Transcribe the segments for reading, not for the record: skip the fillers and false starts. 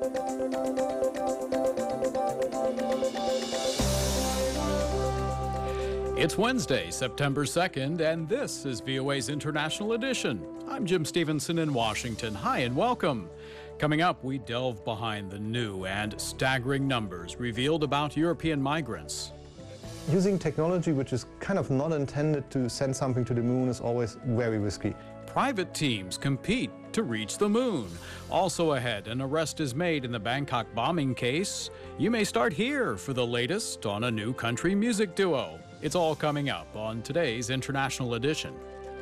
It's Wednesday, September 2nd, and this is VOA's International Edition. I'm Jim Stevenson in Washington. Hi and welcome. Coming up, we delve behind the new and staggering numbers revealed about European migrants. Using technology which is kind of not intended to send something to the moon is always very risky. Private teams compete to reach the moon. Also ahead, an arrest is made in the Bangkok bombing case. You may start here for the latest on a new country music duo. It's all coming up on today's International Edition.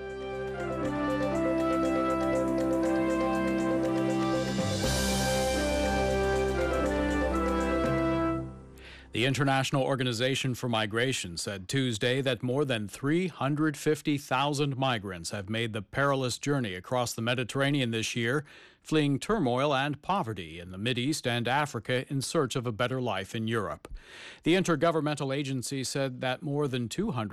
The International Organization for Migration said Tuesday that more than 350,000 migrants have made the perilous journey across the Mediterranean this year, fleeing turmoil and poverty in the Mideast and Africa in search of a better life in Europe. The intergovernmental agency said that more than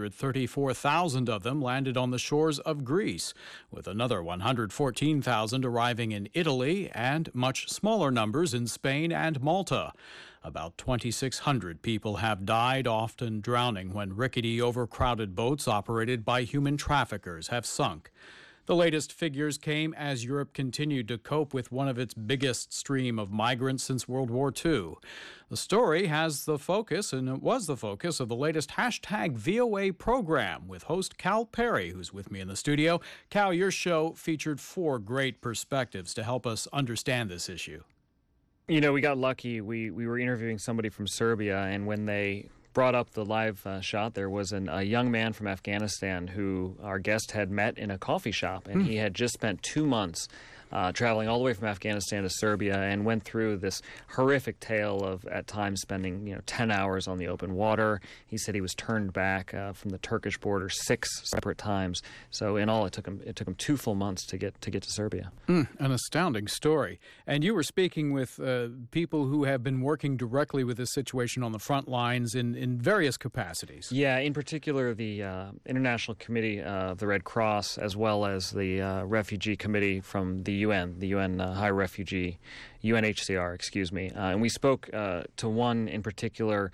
234,000 of them landed on the shores of Greece, with another 114,000 arriving in Italy and much smaller numbers in Spain and Malta. About 2,600 people have died, often drowning when rickety, overcrowded boats operated by human traffickers have sunk. The latest figures came as Europe continued to cope with one of its biggest stream of migrants since World War II. The story has the focus, and it was the focus, of the latest hashtag VOA program with host Cal Perry, who's with me in the studio. Cal, your show featured 4 great perspectives to help us understand this issue. You know, we got lucky. We were interviewing somebody from Serbia, and when they brought up the live shot, there was a young man from Afghanistan who our guest had met in a coffee shop, and he had just spent 2 months traveling all the way from Afghanistan to Serbia and went through this horrific tale of, at times, spending 10 hours on the open water. He said he was turned back from the Turkish border 6 separate times. So in all, it took him 2 full months to get to Serbia. An astounding story. And you were speaking with people who have been working directly with this situation on the front lines in various capacities. Yeah, in particular, the International Committee of the Red Cross, as well as the Refugee Committee from the UN High Refugee, UNHCR, excuse me. And we spoke to one in particular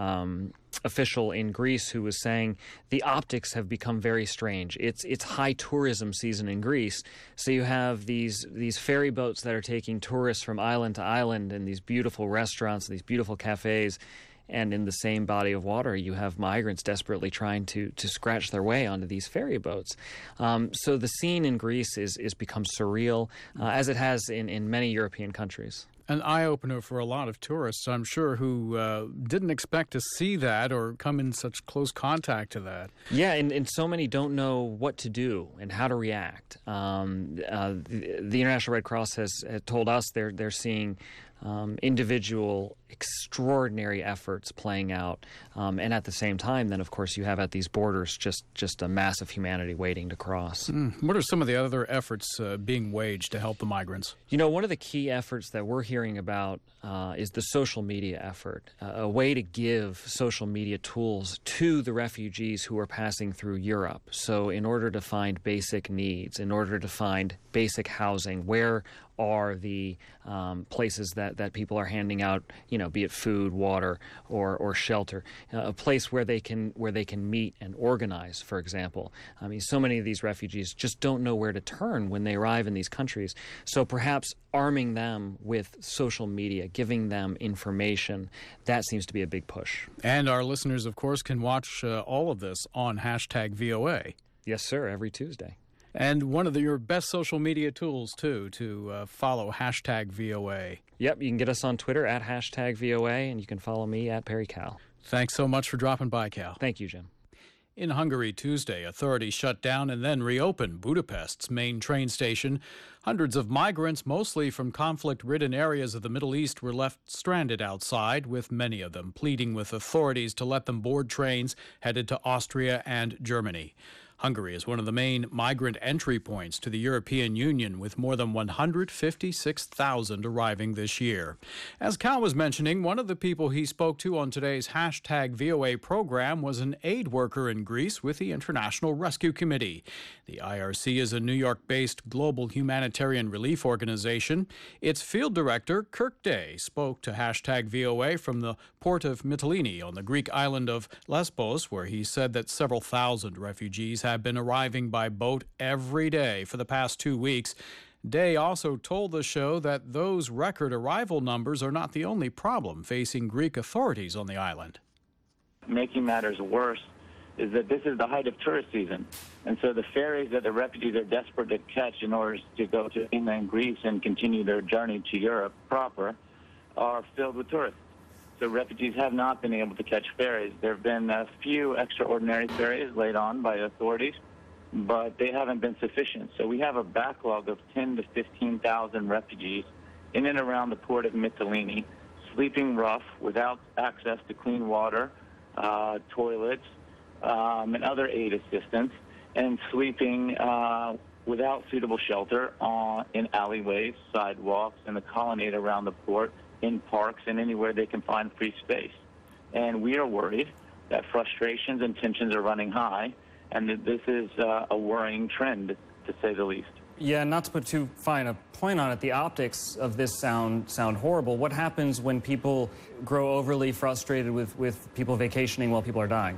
official in Greece who was saying the optics have become very strange. It's high tourism season in Greece, so you have these ferry boats that are taking tourists from island to island, and these beautiful restaurants, these beautiful cafes. And in the same body of water, you have migrants desperately trying to scratch their way onto these ferry boats. So the scene in Greece is become surreal, as it has in many European countries. An eye-opener for a lot of tourists, I'm sure, who didn't expect to see that or come in such close contact to that. Yeah, and so many don't know what to do and how to react. The International Red Cross has told us they're seeing individual extraordinary efforts playing out, and at the same time, then of course you have at these borders just a mass of humanity waiting to cross. What are some of the other efforts being waged to help the migrants? You know, one of the key efforts that we're hearing about is the social media effort, a way to give social media tools to the refugees who are passing through Europe. So in order to find basic needs, in order to find basic housing, where are the places that people are handing out, be it food, water, or shelter, a place where they can meet and organize, for example. I mean, so many of these refugees just don't know where to turn when they arrive in these countries. So perhaps arming them with social media, giving them information, that seems to be a big push. And our listeners, of course, can watch all of this on hashtag VOA. Yes, sir, every Tuesday. And one of your best social media tools, too, to follow hashtag VOA. Yep, you can get us on Twitter at hashtag VOA, and you can follow me at Perry Cal. Thanks so much for dropping by, Cal. Thank you, Jim. In Hungary Tuesday, authorities shut down and then reopened Budapest's main train station. Hundreds of migrants, mostly from conflict-ridden areas of the Middle East, were left stranded outside, with many of them pleading with authorities to let them board trains headed to Austria and Germany. Hungary is one of the main migrant entry points to the European Union, with more than 156,000 arriving this year. As Cal was mentioning, one of the people he spoke to on today's hashtag VOA program was an aid worker in Greece with the International Rescue Committee. The IRC is a New York-based global humanitarian relief organization. Its field director, Kirk Day, spoke to hashtag VOA from the port of Mytilene on the Greek island of Lesbos, where he said that several thousand refugees have been arriving by boat every day for the past 2 weeks. Day also told the show that those record arrival numbers are not the only problem facing Greek authorities on the island. Making matters worse is that this is the height of tourist season. And so the ferries that the refugees are desperate to catch in order to go to mainland Greece and continue their journey to Europe proper are filled with tourists. So refugees have not been able to catch ferries. There have been a few extraordinary ferries laid on by authorities, but they haven't been sufficient. So we have a backlog of 10 to 15,000 refugees in and around the port of Mytilene, sleeping rough without access to clean water, toilets, and other aid assistance, and sleeping without suitable shelter in alleyways, sidewalks, and the colonnade around the port, in parks, and anywhere they can find free space. And we are worried that frustrations and tensions are running high, and that this is a worrying trend, to say the least. Yeah, not to put too fine a point on it, the optics of this sound horrible. What happens when people grow overly frustrated with people vacationing while people are dying?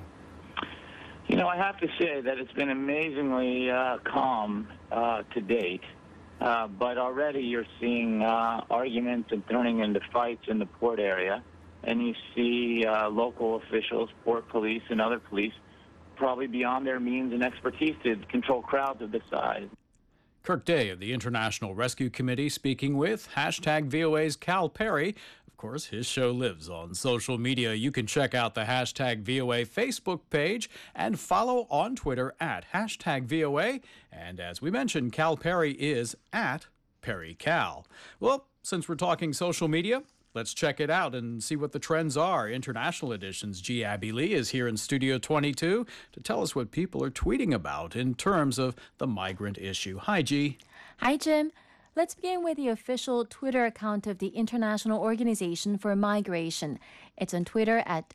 You know, I have to say that it's been amazingly calm to date, but already you're seeing arguments and turning into fights in the port area, and you see local officials, port police and other police, probably beyond their means and expertise to control crowds of this size. Kirk Day of the International Rescue Committee speaking with hashtag VOA's Cal Perry. Of course, his show lives on social media. You can check out the hashtag VOA Facebook page and follow on Twitter at hashtag VOA. And as we mentioned, Cal Perry is at PerryCal. Well, since we're talking social media, let's check it out and see what the trends are. International Edition's G. Abby Lee is here in Studio 22 to tell us what people are tweeting about in terms of the migrant issue. Hi, G. Hi, Jim. Let's begin with the official Twitter account of the International Organization for Migration. It's on Twitter at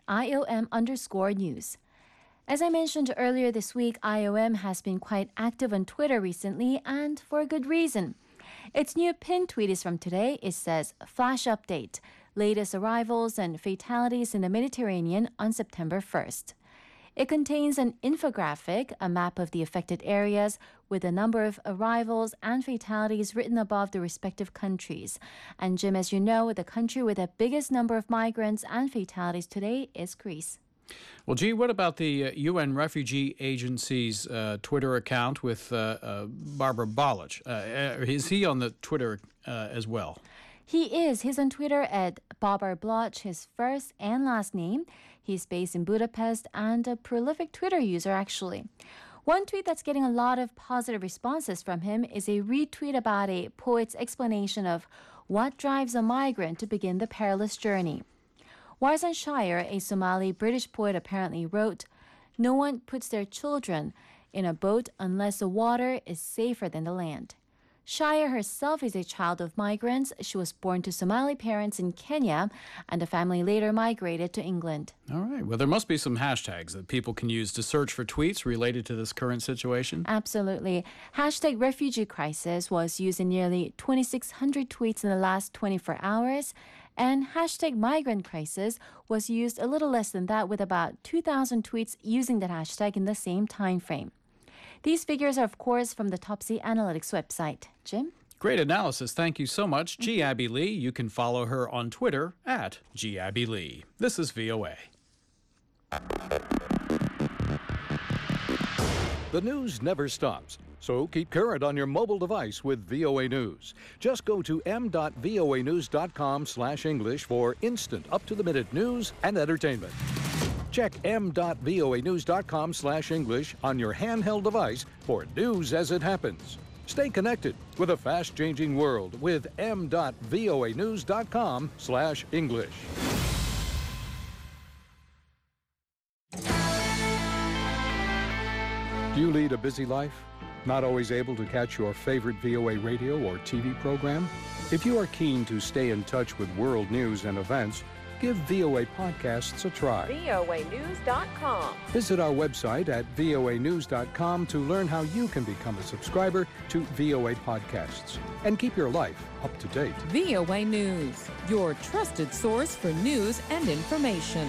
IOM_news. As I mentioned earlier this week, IOM has been quite active on Twitter recently, and for a good reason. Its new pinned tweet is from today. It says, "Flash update, latest arrivals and fatalities in the Mediterranean on September 1st. It contains an infographic, a map of the affected areas, with the number of arrivals and fatalities written above the respective countries. And Jim, as you know, the country with the biggest number of migrants and fatalities today is Greece. Well, G, what about the UN Refugee Agency's Twitter account with Barbara Baloch? Is he on the Twitter as well? He is. He's on Twitter at Barbara Bloch, his first and last name. He's based in Budapest and a prolific Twitter user, actually. One tweet that's getting a lot of positive responses from him is a retweet about a poet's explanation of what drives a migrant to begin the perilous journey. Warzan Shire, a Somali-British poet, apparently wrote, "No one puts their children in a boat unless the water is safer than the land." Shire herself is a child of migrants. She was born to Somali parents in Kenya, and the family later migrated to England. All right. Well, there must be some hashtags that people can use to search for tweets related to this current situation. Absolutely. Hashtag refugee crisis was used in nearly 2,600 tweets in the last 24 hours. And hashtag migrant crisis was used a little less than that, with about 2,000 tweets using that hashtag in the same time frame. These figures are, of course, from the Topsy Analytics website. Jim? Great analysis. Thank you so much. G. Abby Lee. You can follow her on Twitter at G. Abby Lee. This is VOA. The news never stops, so keep current on your mobile device with VOA News. Just go to m.voanews.com/English for instant, up-to-the-minute news and entertainment. Check m.voanews.com/English on your handheld device for news as it happens. Stay connected with a fast-changing world with m.voanews.com/English. Do you lead a busy life? Not always able to catch your favorite VOA radio or TV program? If you are keen to stay in touch with world news and events, give VOA Podcasts a try. voanews.com. Visit our website at voanews.com to learn how you can become a subscriber to VOA Podcasts and keep your life up to date. VOA News, your trusted source for news and information.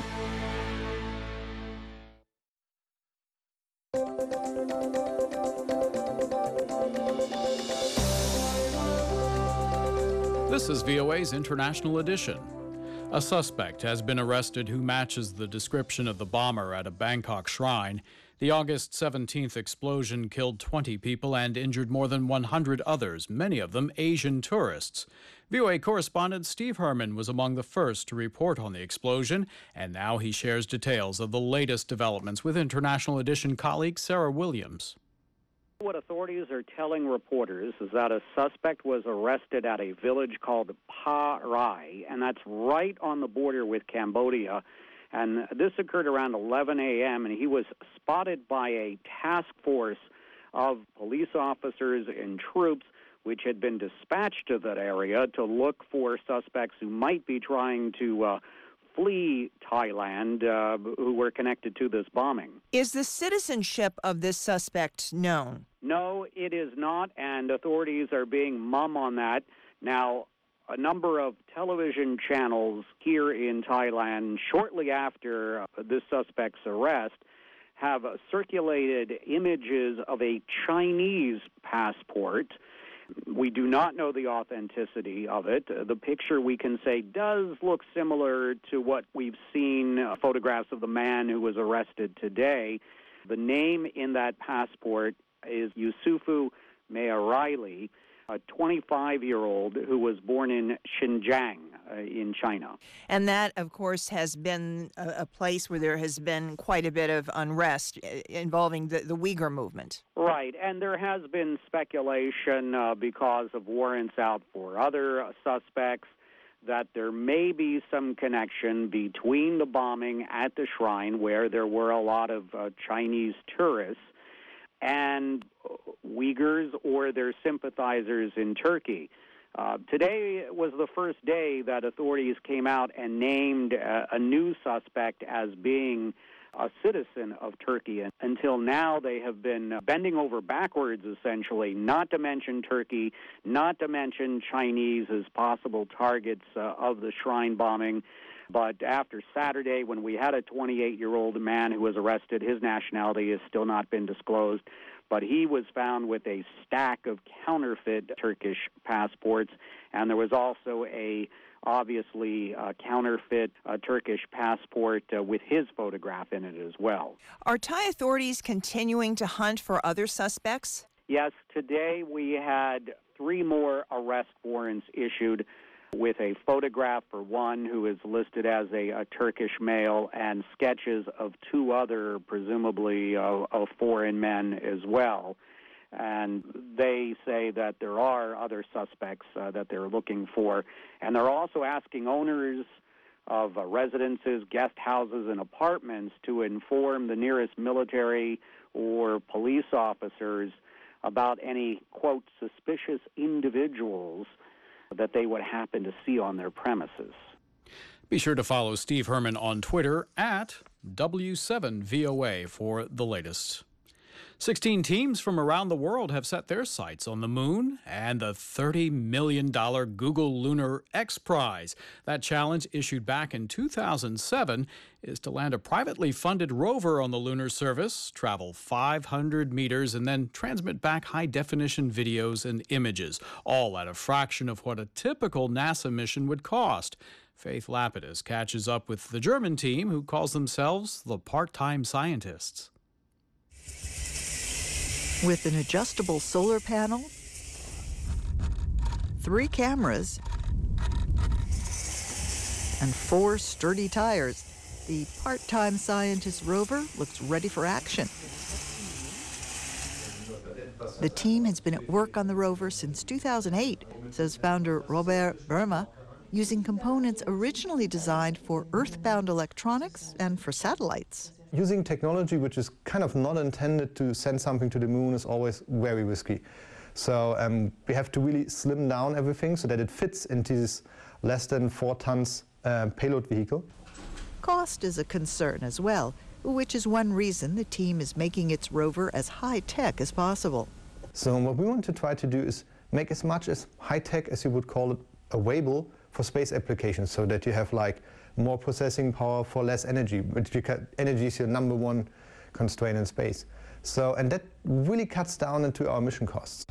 This is VOA's International Edition. A suspect has been arrested who matches the description of the bomber at a Bangkok shrine. The August 17th explosion killed 20 people and injured more than 100 others, many of them Asian tourists. VOA correspondent Steve Herman was among the first to report on the explosion, and now he shares details of the latest developments with International Edition colleague Sarah Williams. What authorities are telling reporters is that a suspect was arrested at a village called Pa Rai, and that's right on the border with Cambodia. And this occurred around 11 a.m., and he was spotted by a task force of police officers and troops which had been dispatched to that area to look for suspects who might be trying to flee Thailand, who were connected to this bombing. Is the citizenship of this suspect known? No, it is not, and authorities are being mum on that. Now, a number of television channels here in Thailand, shortly after this suspect's arrest, have circulated images of a Chinese passport. We do not know the authenticity of it. The picture, we can say, does look similar to what we've seen, photographs of the man who was arrested today. The name in that passport is Yusufu Mayaraili, a 25-year-old who was born in Xinjiang in China. And that, of course, has been a place where there has been quite a bit of unrest involving the Uyghur movement. Right, and there has been speculation because of warrants out for other suspects that there may be some connection between the bombing at the shrine, where there were a lot of Chinese tourists, and Uyghurs or their sympathizers in Turkey. Today was the first day that authorities came out and named a new suspect as being a citizen of Turkey. Until now, they have been bending over backwards, essentially, not to mention Turkey, not to mention Chinese as possible targets of the shrine bombing. But after Saturday, when we had a 28-year-old man who was arrested, his nationality has still not been disclosed, but he was found with a stack of counterfeit Turkish passports, and there was also obviously counterfeit Turkish passport with his photograph in it as well. Are Thai authorities continuing to hunt for other suspects? Yes, today we had 3 more arrest warrants issued, with a photograph for one who is listed as a Turkish male, and sketches of 2 other, presumably of foreign men as well. And they say that there are other suspects that they're looking for. And they're also asking owners of residences, guest houses, and apartments to inform the nearest military or police officers about any, quote, suspicious individuals that they would happen to see on their premises. Be sure to follow Steve Herman on Twitter at W7VOA for the latest. 16 teams from around the world have set their sights on the moon and the $30 million Google Lunar X Prize. That challenge, issued back in 2007, is to land a privately funded rover on the lunar surface, travel 500 meters, and then transmit back high-definition videos and images, all at a fraction of what a typical NASA mission would cost. Faith Lapidus catches up with the German team, who calls themselves the part-time scientists. With an adjustable solar panel, 3 cameras, and 4 sturdy tires, the part-time scientist rover looks ready for action. The team has been at work on the rover since 2008, says founder Robert Burma, using components originally designed for earthbound electronics and for satellites. using technology which is kind of not intended to send something to the moon is always very risky. So we have to really slim down everything so that it fits into this less than 4 tons payload vehicle. Cost is a concern as well, which is one reason the team is making its rover as high-tech as possible. So what we want to try to do is make as much as high-tech as you would call it available for space applications, so that you have like more processing power for less energy, which energy is your number one constraint in space. So, and that really cuts down into our mission costs.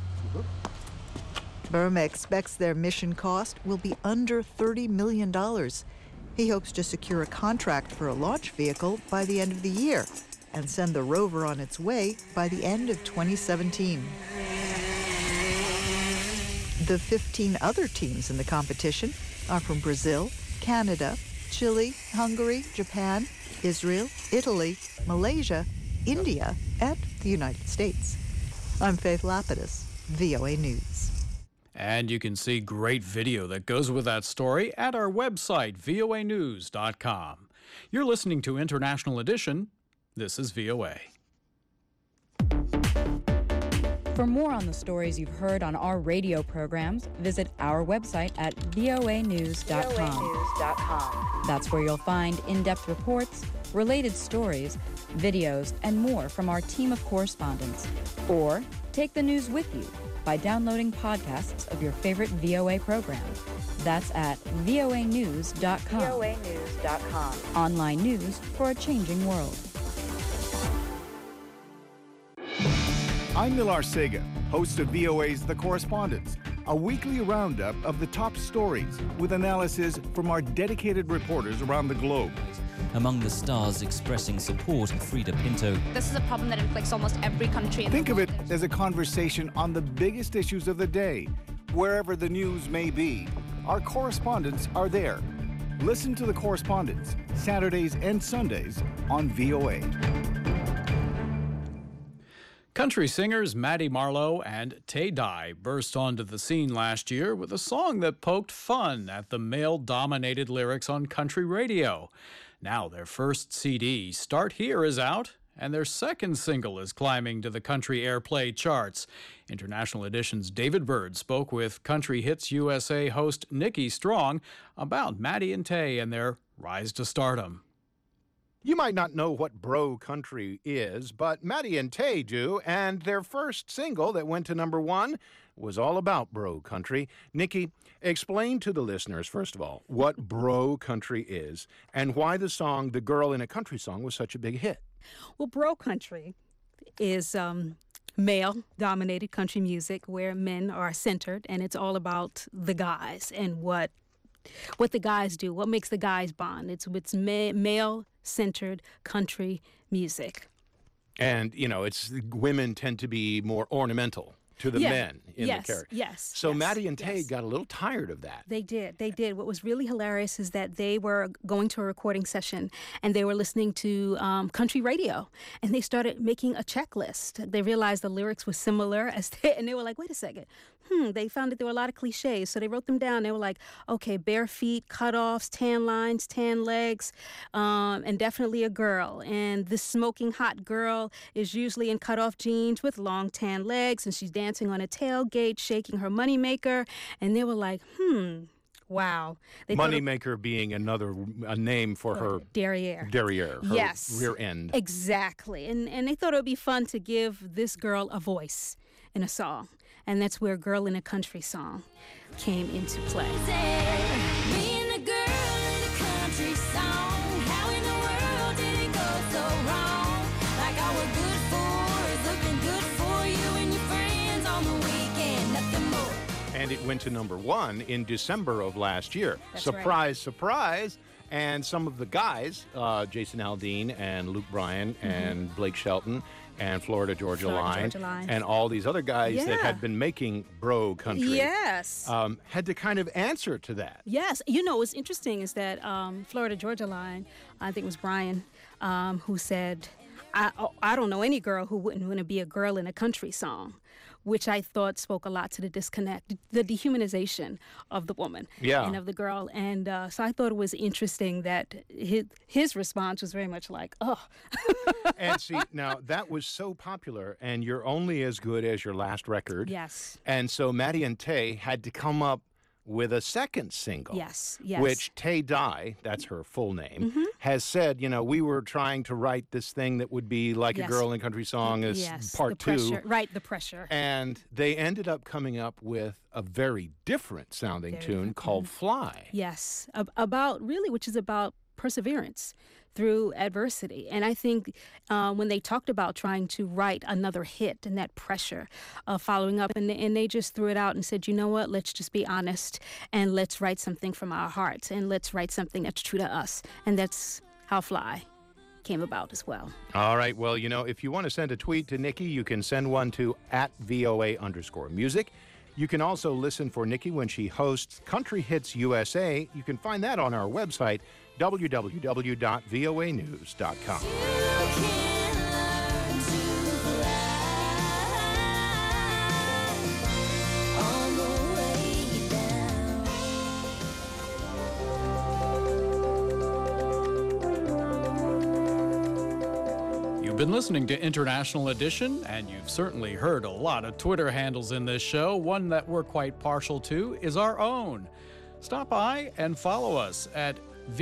Burma expects their mission cost will be under $30 million. He hopes to secure a contract for a launch vehicle by the end of the year and send the rover on its way by the end of 2017. The 15 other teams in the competition are from Brazil, Canada, Chile, Hungary, Japan, Israel, Italy, Malaysia, India, and the United States. I'm Faith Lapidus, VOA News. And you can see great video that goes with that story at our website, voanews.com. You're listening to International Edition. This is VOA. For more on the stories you've heard on our radio programs, visit our website at voanews.com. That's where you'll find in-depth reports, related stories, videos, and more from our team of correspondents. Or take the news with you by downloading podcasts of your favorite VOA program. That's at voanews.com. voanews.com. Online news for a changing world. I'm Nilar Sega, host of VOA's The Correspondents, a weekly roundup of the top stories with analysis from our dedicated reporters around the globe. Among the stars expressing support, Frida Pinto. This is a problem that inflicts almost every country in the world. Think of it as a conversation on the biggest issues of the day. Wherever the news may be, our correspondents are there. Listen to The Correspondents, Saturdays and Sundays on VOA. Country singers Maddie Marlowe and Tay Dye burst onto the scene last year with a song that poked fun at the male-dominated lyrics on country radio. Now their first CD, Start Here, is out, and their second single is climbing to the country airplay charts. International Edition's David Byrd spoke with Country Hits USA host Nikki Strong about Maddie and Tay and their rise to stardom. You might not know what bro country is, but Maddie and Tay do, and their first single that went to #1 was all about bro country. Nikki, explain to the listeners, first of all, what bro country is and why the song The Girl in a Country Song was such a big hit. Well, bro country is male-dominated country music where men are centered, and it's all about the guys and what the guys do, what makes the guys bond. It's male-centered country music. And, you know, it's women tend to be more ornamental to the men in the character. Yes. So Maddie and Tay got a little tired of that. They did. What was really hilarious is that they were going to a recording session and they were listening to country radio, and they started making a checklist. They realized the lyrics were similar and they were like, wait a second. They found that there were a lot of cliches, so they wrote them down. They were like, okay, bare feet, cutoffs, tan lines, tan legs, and definitely a girl. And this smoking hot girl is usually in cutoff jeans with long tan legs, and she's dancing on a tailgate, shaking her moneymaker. And they were like, wow. Moneymaker being a name for her derriere. Derriere, her rear end. Exactly. And they thought it would be fun to give this girl a voice in a song. And that's where Girl in a Country Song came into play. Being a girl in a country song, how in the world did it go so wrong? Like all we're good for is looking good for you and your friends on the weekend, nothing more. And it went to #1 in December of last year. That's surprise, right. Surprise. And some of the guys, Jason Aldean and Luke Bryan and Blake Shelton and Florida Georgia Line and all these other guys that had been making bro country had to kind of answer to that. Yes. You know, what's interesting is that Florida Georgia Line, I think it was Brian, who said, I don't know any girl who wouldn't want to be a girl in a country song, which I thought spoke a lot to the disconnect, the dehumanization of the woman and of the girl. And so I thought it was interesting that his response was very much like, oh. And see, now that was so popular, and you're only as good as your last record. Yes. And so Maddie and Tay had to come up with a second single. Yes. Which Tay Dye, that's her full name, has said, we were trying to write this thing that would be like a girl in country song as part two. Right, the pressure. And they ended up coming up with a very different sounding tune called Fly. Yes, which is about perseverance through adversity. And I think when they talked about trying to write another hit and that pressure of following up, and they just threw it out and said, you know what, let's just be honest and let's write something from our hearts and let's write something that's true to us. And that's how Fly came about as well. All right. Well, if you want to send a tweet to Nikki, you can send one to @VOA_music. You can also listen for Nikki when she hosts Country Hits USA. You can find that on our website, www.voanews.com. You've been listening to International Edition, and you've certainly heard a lot of Twitter handles in this show. One that we're quite partial to is our own. Stop by and follow us at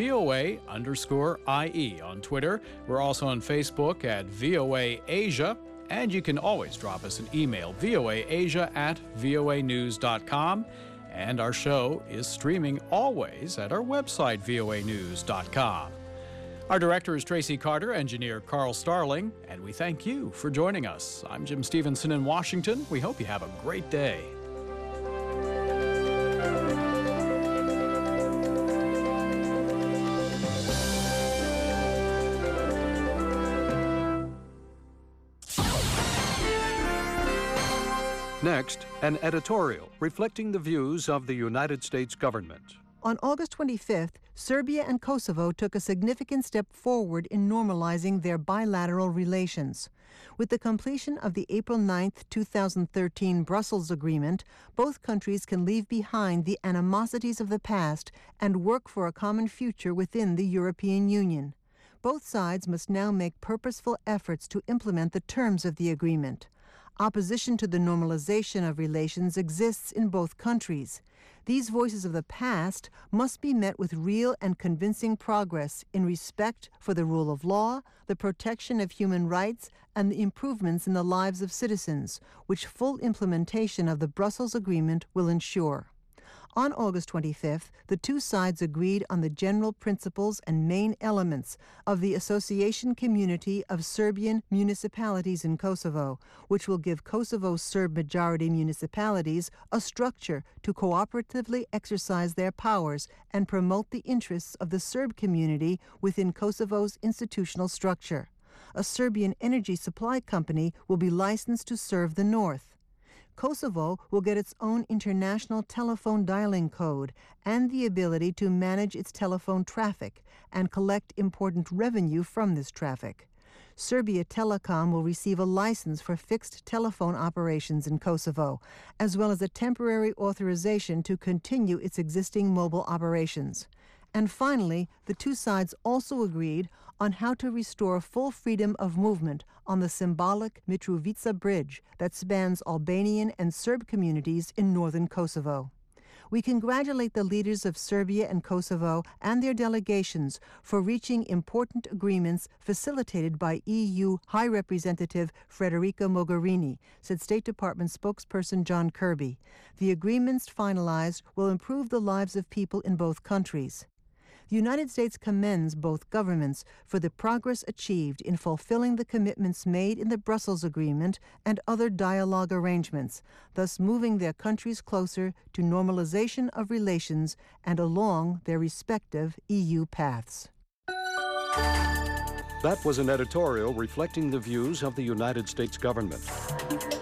VOA_IE on Twitter. We're also on Facebook at VOA Asia, and you can always drop us an email, voaasia@voanews.com. And our show is streaming always at our website, voanews.com. Our director is Tracy Carter, engineer Carl Starling, and we thank you for joining us. I'm Jim Stevenson in Washington. We hope you have a great day. Next, an editorial reflecting the views of the United States government. On August 25th, Serbia and Kosovo took a significant step forward in normalizing their bilateral relations. With the completion of the April 9, 2013 Brussels Agreement, both countries can leave behind the animosities of the past and work for a common future within the European Union. Both sides must now make purposeful efforts to implement the terms of the agreement. Opposition to the normalization of relations exists in both countries. These voices of the past must be met with real and convincing progress in respect for the rule of law, the protection of human rights, and the improvements in the lives of citizens, which full implementation of the Brussels Agreement will ensure. On August 25th, the two sides agreed on the general principles and main elements of the Association Community of Serbian Municipalities in Kosovo, which will give Kosovo's Serb-majority municipalities a structure to cooperatively exercise their powers and promote the interests of the Serb community within Kosovo's institutional structure. A Serbian energy supply company will be licensed to serve the north. Kosovo will get its own international telephone dialing code and the ability to manage its telephone traffic and collect important revenue from this traffic. Serbia Telecom will receive a license for fixed telephone operations in Kosovo, as well as a temporary authorization to continue its existing mobile operations. And finally, the two sides also agreed on how to restore full freedom of movement on the symbolic Mitrovica Bridge that spans Albanian and Serb communities in northern Kosovo. We congratulate the leaders of Serbia and Kosovo and their delegations for reaching important agreements facilitated by EU High Representative Federica Mogherini, said State Department spokesperson John Kirby. The agreements finalized will improve the lives of people in both countries. The United States commends both governments for the progress achieved in fulfilling the commitments made in the Brussels Agreement and other dialogue arrangements, thus moving their countries closer to normalization of relations and along their respective EU paths. That was an editorial reflecting the views of the United States government.